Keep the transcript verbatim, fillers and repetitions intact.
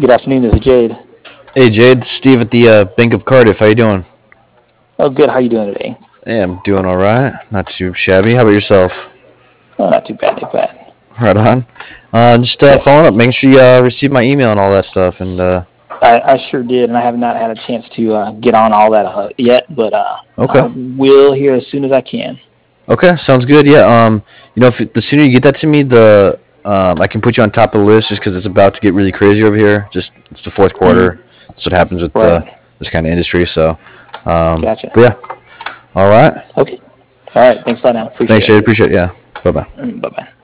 Good afternoon, this is Jade. Hey Jade, this is Steve at the uh, Bank of Cardiff. How you doing? Oh, good. How you doing today? Hey, I'm doing all right. Not too shabby. How about yourself? Oh, not too bad, not too bad. Right on. Uh, just uh, Yes, following up, making sure you uh, receive my email and all that stuff. And uh, I, I sure did, and I have not had a chance to uh, get on all that uh, yet, but uh, okay, I will here as soon as I can. okay, sounds good. Yeah. Um, you know, if the sooner you get that to me, the um, I can put you on top of the list just because it's about to get really crazy over here. Just it's the fourth quarter. Mm, That's what happens with uh, right. this kind of industry. So, um, Gotcha. but yeah. All right. Okay. All right. Thanks a lot now. Thanks, Appreciate Jade. it. Appreciate it. Yeah. Bye bye. Mm, bye bye.